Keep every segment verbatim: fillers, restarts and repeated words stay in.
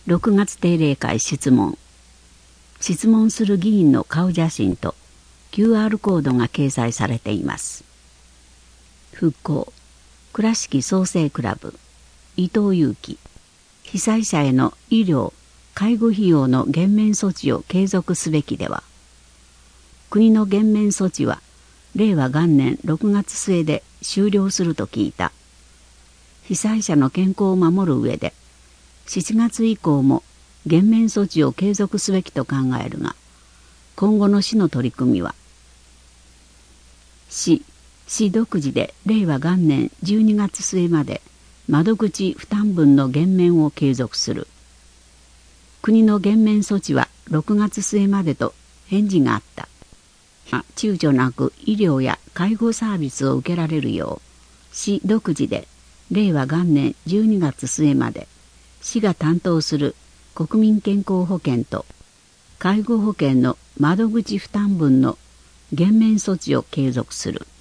ろくがつ定例会質問。質問する議員の顔写真と キューアール コードが掲載されています。復興倉敷創生クラブ伊藤裕樹。被災者への医療・介護費用の減免措置を継続すべきでは。国の減免措置は令和元年ろくがつ末で終了すると聞いた。被災者の健康を守る上でしちがつ以降も減免措置を継続すべきと考えるが、今後の市の取り組みは市、市独自で令和元年じゅうにがつ末まで窓口負担分の減免を継続する。国の減免措置はろくがつ末までと返事があった。躊躇なく医療や介護サービスを受けられるよう、市独自で令和元年じゅうにがつ末まで市が担当する国民健康保険と介護保険の窓口負担分の減免措置を継続する。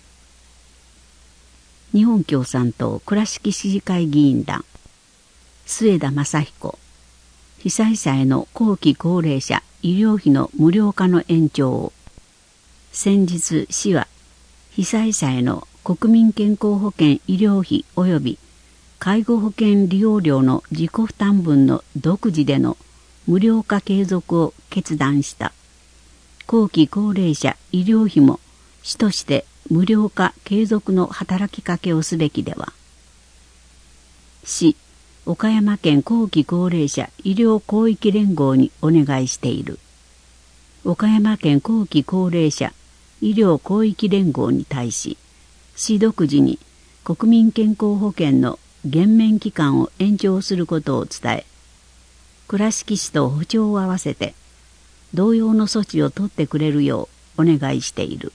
日本共産党倉敷市議会議員団末田正彦。被災者への後期高齢者医療費の無料化の延長を。先日市は被災者への国民健康保険医療費及び介護保険利用料の自己負担分の独自での無料化継続を決断した。後期高齢者医療費も市として無料化継続の働きかけをすべきでは。市、岡山県後期高齢者医療広域連合にお願いしている。岡山県後期高齢者医療広域連合に対し、市独自に国民健康保険の減免期間を延長することを伝え、倉敷市と歩調を合わせて同様の措置を取ってくれるようお願いしている。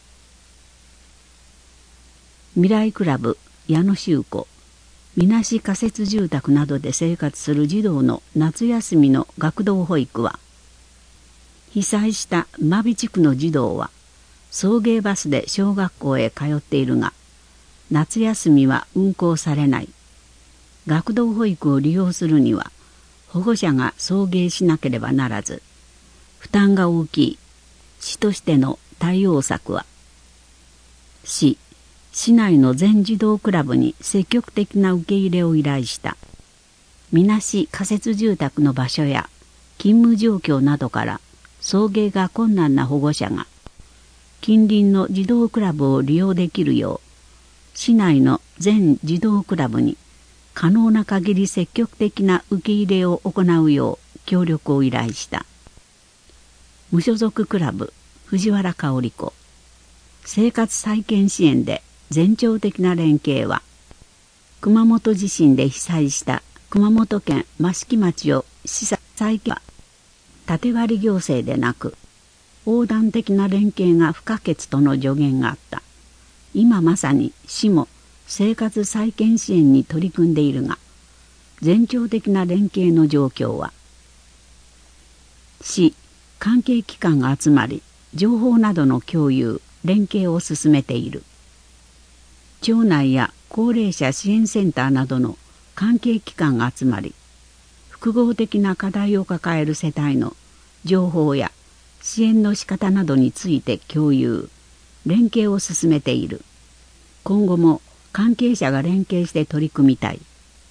未来クラブ矢野修子。みなし仮設住宅などで生活する児童の夏休みの学童保育は、被災した真備地区の児童は送迎バスで小学校へ通っているが、夏休みは運行されない。学童保育を利用するには保護者が送迎しなければならず、負担が大きい。市としての対応策は、市、市内の全児童クラブに積極的な受け入れを依頼した。みなし仮設住宅の場所や勤務状況などから送迎が困難な保護者が近隣の児童クラブを利用できるよう、市内の全児童クラブに可能な限り積極的な受け入れを行うよう協力を依頼した。無所属クラブ藤原香織子。生活再建支援で全庁的な連携は、熊本地震で被災した熊本県益城町を市再建は縦割り行政でなく横断的な連携が不可欠との助言があった。今まさに市も生活再建支援に取り組んでいるが、全庁的な連携の状況は、市、関係機関が集まり情報などの共有、連携を進めている。町内や高齢者支援センターなどの関係機関が集まり、複合的な課題を抱える世帯の情報や支援の仕方などについて共有、連携を進めている。今後も関係者が連携して取り組みたい。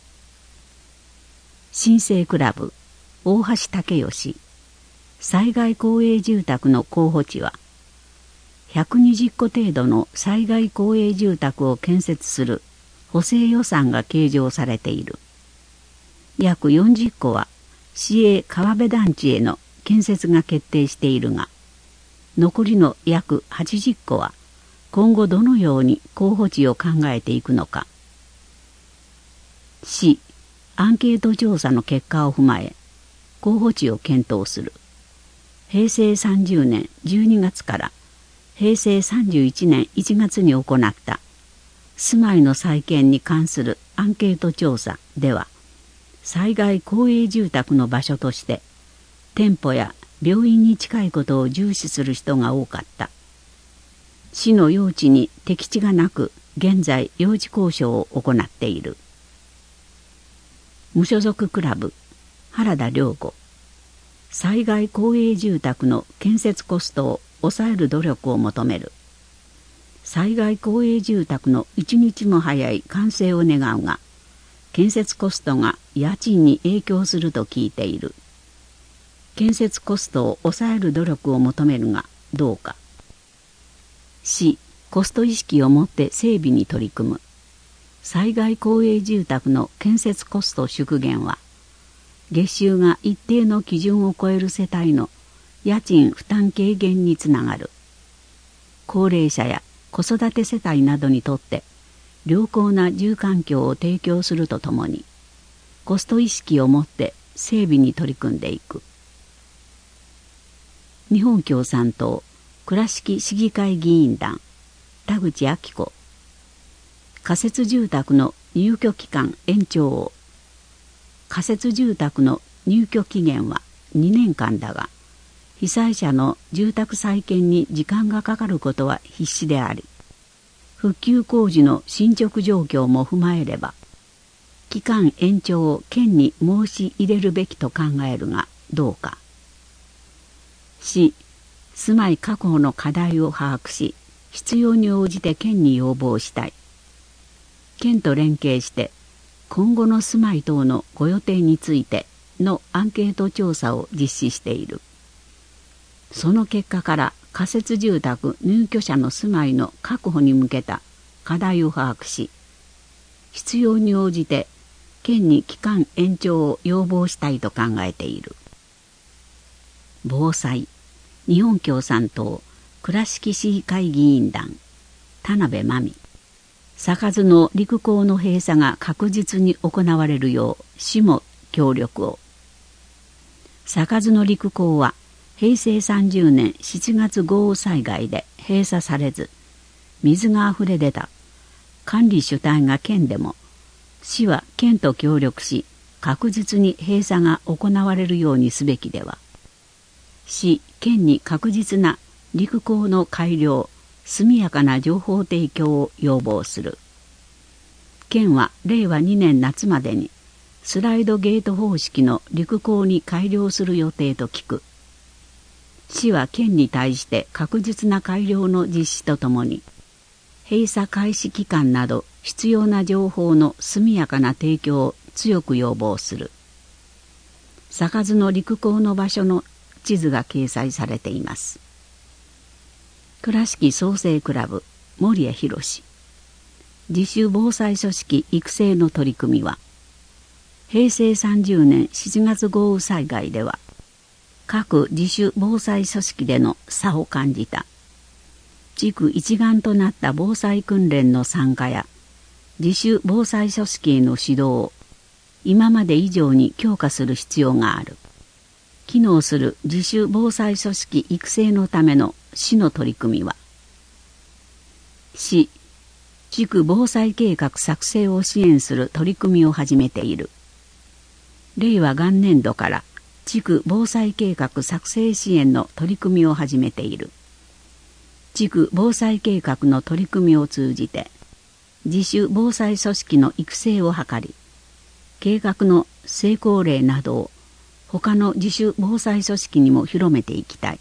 新生クラブ大橋武義。災害公営住宅の候補地は、ひゃくにじゅっこ程度の災害公営住宅を建設する補正予算が計上されている。約よんじゅっこは市営川辺団地への建設が決定しているが、残りの約はちじゅっこは今後どのように候補地を考えていくのか。市、アンケート調査の結果を踏まえ候補地を検討する。へいせいさんじゅうねんじゅうにがつからへいせいさんじゅういちねんいちがつに行った住まいの再建に関するアンケート調査では、災害公営住宅の場所として店舗や病院に近いことを重視する人が多かった。市の用地に適地がなく、現在用地交渉を行っている。無所属クラブ原田良子。災害公営住宅の建設コストを抑える努力を求める。災害公営住宅の一日も早い完成を願うが、建設コストが家賃に影響すると聞いている。建設コストを抑える努力を求めるがどうか。市、コスト意識を持って整備に取り組む。災害公営住宅の建設コスト縮減は、月収が一定の基準を超える世帯の家賃負担軽減につながる。高齢者や子育て世帯などにとって良好な住環境を提供するとともに、コスト意識を持って整備に取り組んでいく。日本共産党倉敷市議会議員団田口明子。仮設住宅の入居期間延長を。仮設住宅の入居期限はにねんかんだが、被災者の住宅再建に時間がかかることは必至であり、復旧工事の進捗状況も踏まえれば、期間延長を県に申し入れるべきと考えるがどうか。市、住まい確保の課題を把握し、必要に応じて県に要望したい。県と連携して、今後の住まい等のご予定についてのアンケート調査を実施している。その結果から仮設住宅入居者の住まいの確保に向けた課題を把握し、必要に応じて県に期間延長を要望したいと考えている。防災、日本共産党倉敷市議会議員団田辺真美。坂津の陸港の閉鎖が確実に行われるよう市も協力を。坂津の陸港はへいせいさんじゅうねんしちがつ豪雨災害で閉鎖されず、水があふれ出た。管理主体が県でも、市は県と協力し確実に閉鎖が行われるようにすべきでは。市、県に確実な陸港の改良、速やかな情報提供を要望する。県はれいわにねん夏までにスライドゲート方式の陸港に改良する予定と聞く。市は県に対して確実な改良の実施とともに、閉鎖開始期間など必要な情報の速やかな提供を強く要望する。坂津の陸港の場所の地図が掲載されています。倉敷創生クラブ森谷博。自主防災組織育成の取り組みは、へいせいさんじゅうねんしちがつ豪雨災害では各自主防災組織での差を感じた。地区一丸となった防災訓練の参加や自主防災組織への指導を今まで以上に強化する必要がある。機能する自主防災組織育成のための市の取り組みは、市、地区防災計画作成を支援する取り組みを始めている。れいわ元年度から地区防災計画作成支援の取り組みを始めている。地区防災計画の取り組みを通じて、自主防災組織の育成を図り、計画の成功例などを他の自主防災組織にも広めていきたい。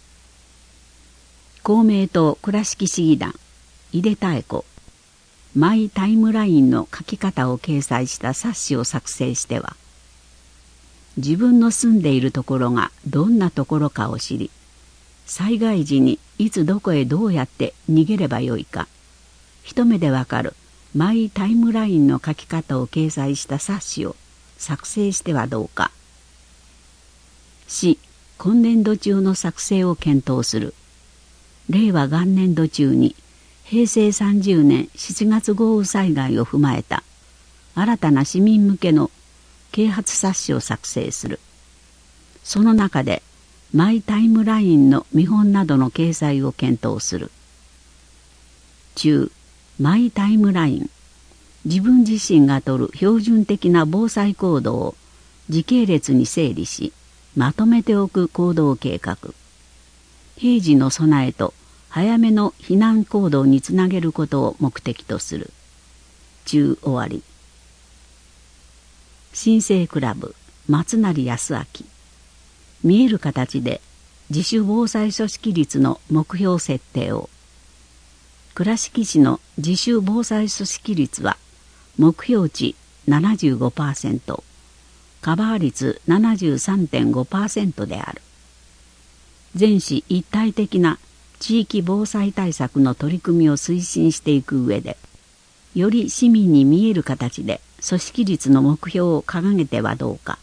公明党倉敷市議団井出妙子。マイタイムラインの書き方を掲載した冊子を作成しては、自分の住んでいるところがどんなところかを知り、災害時にいつどこへどうやって逃げればよいか、一目でわかるマイタイムラインの書き方を掲載した冊子を作成してはどうか。市、今年度中の作成を検討する。れいわ元年度中にへいせいさんじゅうねんしちがつ豪雨災害を踏まえた新たな市民向けの啓発冊子を作成する。その中でマイタイムラインの見本などの掲載を検討する。中、マイタイムライン。自分自身がとる標準的な防災行動を時系列に整理し、まとめておく行動計画。平時の備えと早めの避難行動につなげることを目的とする。中終わり。新生クラブ松成康明。見える形で自主防災組織率の目標設定を。倉敷市の自主防災組織率は目標値 ななじゅうごパーセント、カバー率 ななじゅうさんてんごパーセント である。全市一体的な地域防災対策の取り組みを推進していく上で、より市民に見える形で組織率の目標を掲げてはどうか。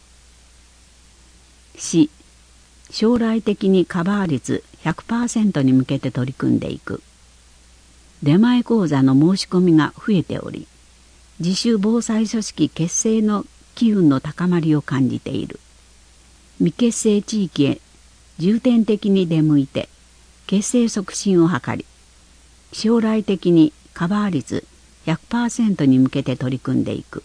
市、将来的にカバー率 ひゃくパーセント に向けて取り組んでいく。出前講座の申し込みが増えており、自主防災組織結成の機運の高まりを感じている。未結成地域へ重点的に出向いて結成促進を図り、将来的にカバー率 ひゃくパーセント に向けて取り組んでいく。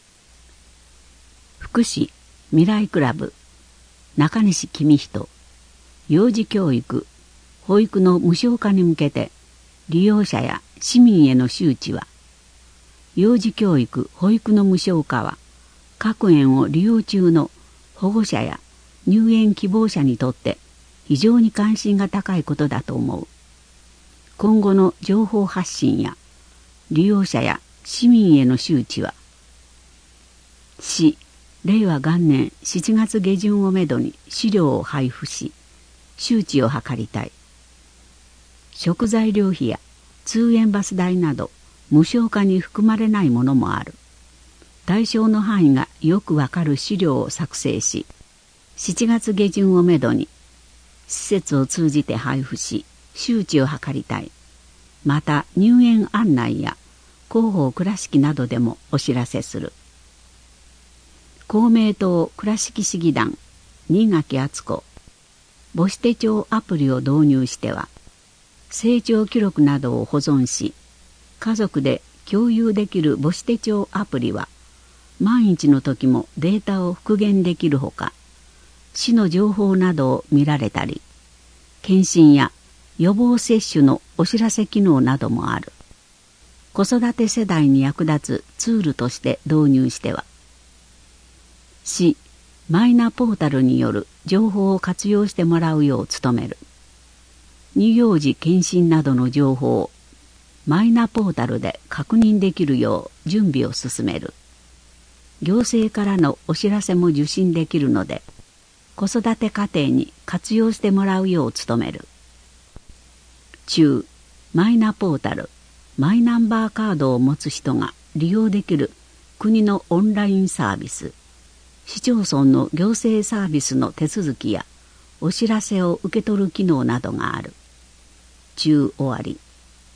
福祉未来クラブ中西公人、幼児教育保育の無償化に向けて利用者や市民への周知は、幼児教育保育の無償化は各園を利用中の保護者や入園希望者にとって非常に関心が高いことだと思う。今後の情報発信や利用者や市民への周知は、市令和元年しちがつ下旬をめどに資料を配布し、周知を図りたい。食材料費や通園バス代など無償化に含まれないものもある。対象の範囲がよくわかる資料を作成し、しちがつ下旬をめどに施設を通じて配布し、周知を図りたい。また入園案内や広報倉敷などでもお知らせする。公明党倉敷市議団新垣敦子、母子手帳アプリを導入しては、成長記録などを保存し、家族で共有できる母子手帳アプリは、万一の時もデータを復元できるほか、市の情報などを見られたり、検診や予防接種のお知らせ機能などもある。子育て世代に役立つツールとして導入しては、市マイナポータルによる情報を活用してもらうよう努める。乳幼児検診などの情報をマイナポータルで確認できるよう準備を進める。行政からのお知らせも受信できるので、子育て家庭に活用してもらうよう努める。中、マイナポータル、マイナンバーカードを持つ人が利用できる国のオンラインサービス、市町村の行政サービスの手続きやお知らせを受け取る機能などがある。中終わり。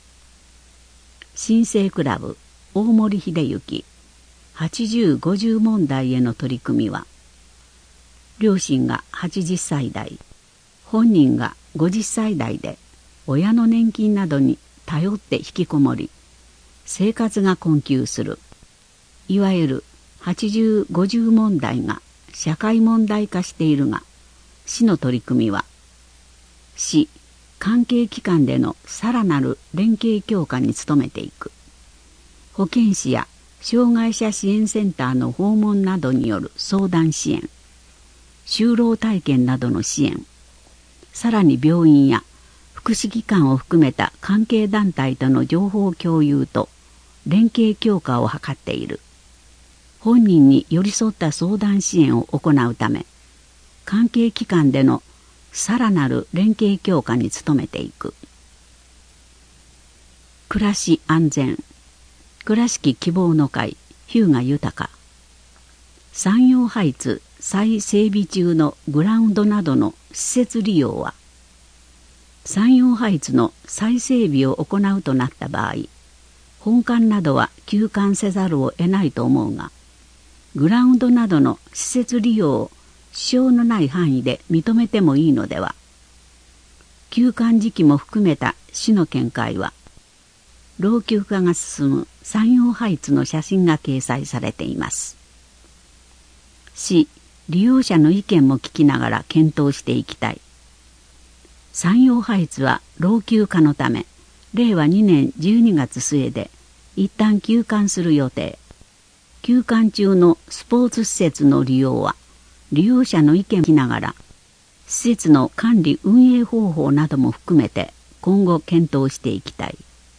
新生クラブ大森秀之はちじゅうごじゅう問題への取り組みは、両親がはちじゅっさい代、本人がごじゅっさい代で親の年金などに頼って引きこもり、生活が困窮する、いわゆるはちじゅうごじゅう問題が社会問題化しているが、市の取り組みは、市関係機関でのさらなる連携強化に努めていく。保健師や障害者支援センターの訪問などによる相談支援、就労体験などの支援、さらに病院や福祉機関を含めた関係団体との情報共有と連携強化を図っている。本人に寄り添った相談支援を行うため、関係機関でのさらなる連携強化に努めていく。暮らし安全、倉敷希望の会日向豊、産業ハイツ再整備中のグラウンドなどの施設利用は、産業ハイツの再整備を行うとなった場合、本館などは休館せざるを得ないと思うが、グラウンドなどの施設利用を支障のない範囲で認めてもいいのでは。休館時期も含めた市の見解は、老朽化が進む産業ハイツの写真が掲載されています。市、利用者の意見も聞きながら検討していきたい。産業ハイツは老朽化のため、れいわにねんじゅうにがつ末で一旦休館する予定。休館中のスポーツ施設の利用は利用者の意見を聞きながら、施設の管理運営方法なども含めて今後検討していきたい。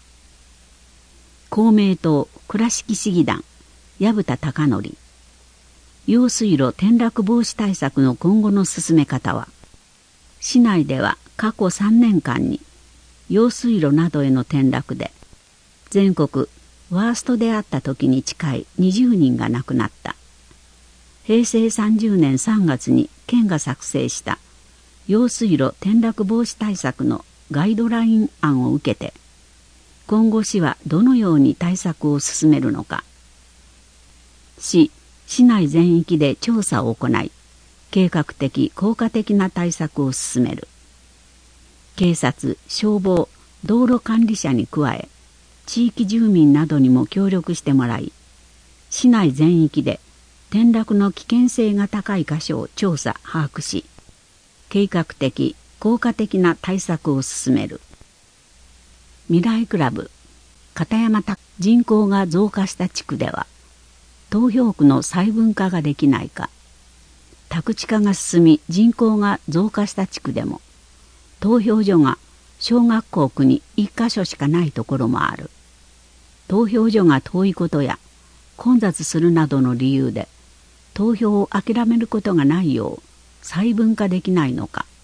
公明党倉敷市議団薮田貴則。用水路転落防止対策の今後の進め方は、市内では過去さんねんかんに用水路などへの転落で全国ワーストであった時に近いにじゅうにんが亡くなった。へいせいさんじゅうねんさんがつに県が作成した用水路転落防止対策のガイドライン案を受けて、今後市はどのように対策を進めるのか。市、市内全域で調査を行い、計画的・効果的な対策を進める。警察、消防、道路管理者に加え、地域住民などにも協力してもらい、市内全域で転落の危険性が高い箇所を調査・把握し、計画的・効果的な対策を進める。未来クラブ片山宅人口が増加した地区では、投票区の細分化ができないか。宅地化が進み人口が増加した地区でも、投票所が小学校区にいっかしょしかないところもある。投票所が遠いことや混雑するなどの理由で投票を諦めることがないよう細分化できないのか。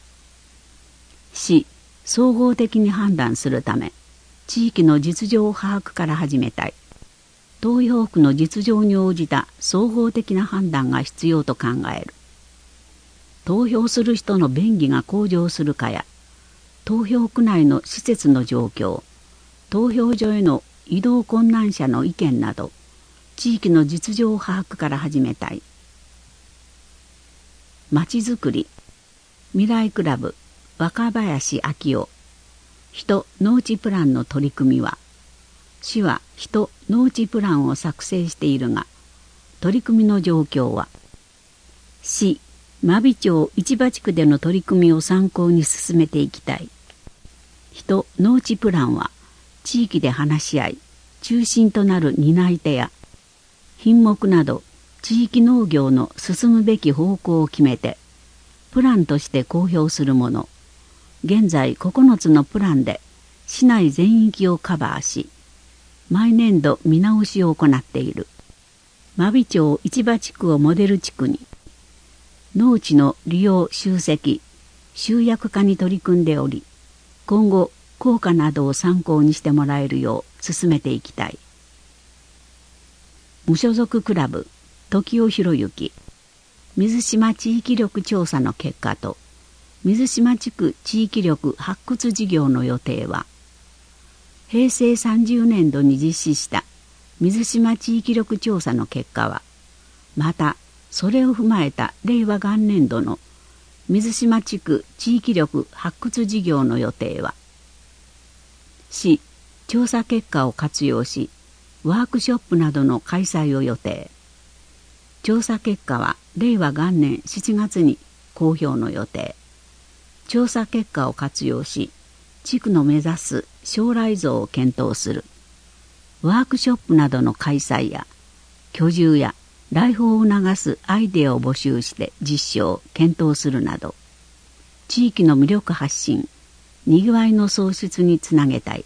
市、総合的に判断するため地域の実情把握から始めたい。投票区の実情に応じた総合的な判断が必要と考える。投票する人の便宜が向上するかや、投票区内の施設の状況、投票所への移動困難者の意見など、地域の実情把握から始めたい。まちづくり未来クラブ若林昭夫。人農地プランの取り組みは、市は人農地プランを作成しているが、取り組みの状況は、市真備町市場地区での取り組みを参考に進めていきたい。人農地プランは地域で話し合い、中心となる担い手や品目など地域農業の進むべき方向を決めてプランとして公表するもの。現在ここのつのプランで市内全域をカバーし、毎年度見直しを行っている。真備町市場地区をモデル地区に農地の利用集積集約化に取り組んでおり、今後効果などを参考にしてもらえるよう進めていきたい。無所属クラブ時尾博之。水島地域力調査の結果と水島地区地域力発掘事業の予定は、へいせいさんじゅうねんどに実施した水島地域力調査の結果は、またそれを踏まえたれいわ元年度の水島地区地域力発掘事業の予定は、市調査結果を活用しワークショップなどの開催を予定。調査結果はれいわ元年しちがつに公表の予定。調査結果を活用し地区の目指す将来像を検討する。ワークショップなどの開催や居住や来訪を促すアイデアを募集して実証検討するなど、地域の魅力発信、にぎわいの創出につなげたい。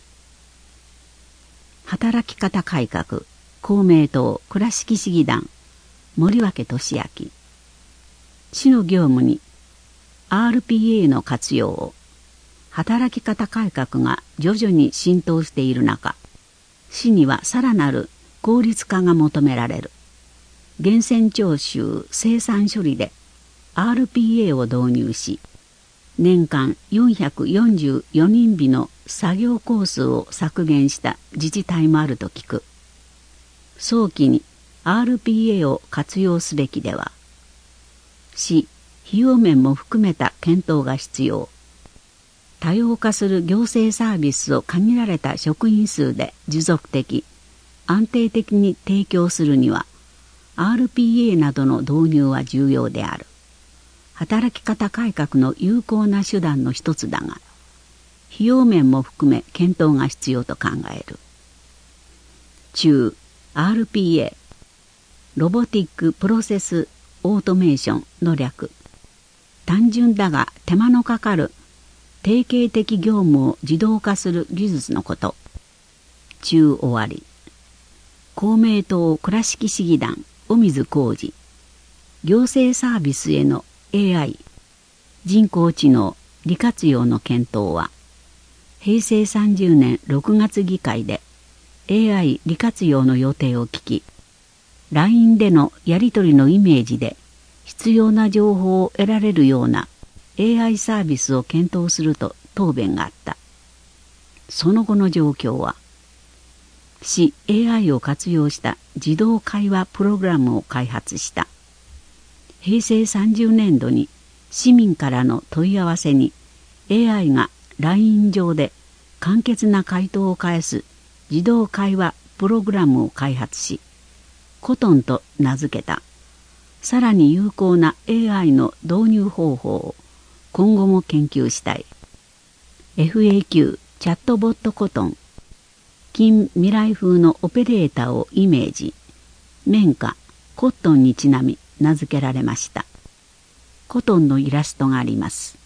働き方改革公明党倉敷市議団森脇俊明。市の業務に アールピーエー の活用を。働き方改革が徐々に浸透している中、市にはさらなる効率化が求められる。源泉徴収生産処理で アールピーエー を導入し、年間よんひゃくよんじゅうよにんびの作業工数を削減した自治体もあると聞く。早期に アールピーエー を活用すべきでは。市、費用面も含めた検討が必要。多様化する行政サービスを限られた職員数で持続的、安定的に提供するには、アールピーエー などの導入は重要である。働き方改革の有効な手段の一つだが、費用面も含め検討が必要と考える。中 アールピーエー ロボティックプロセスオートメーションの略。単純だが手間のかかる定型的業務を自動化する技術のこと。中終わり。公明党倉敷市議団尾水浩二。行政サービスへの エーアイ 人工知能利活用の検討は、平成さんじゅうねんろくがつ議会で エーアイ 利活用の予定を聞き、ライン でのやり取りのイメージで必要な情報を得られるような エーアイ サービスを検討すると答弁があった。その後の状況は、市 エーアイ を活用した自動会話プログラムを開発した。平成さんじゅうねんどに市民からの問い合わせに エーアイ が ライン 上で簡潔な回答を返す自動会話プログラムを開発し、コトンと名付けた。さらに有効な エーアイ の導入方法を今後も研究したい。エフエーキュー チャットボットコトン。近未来風のオペレーターをイメージ。綿花、コットンにちなみ名付けられました。コトンのイラストがあります。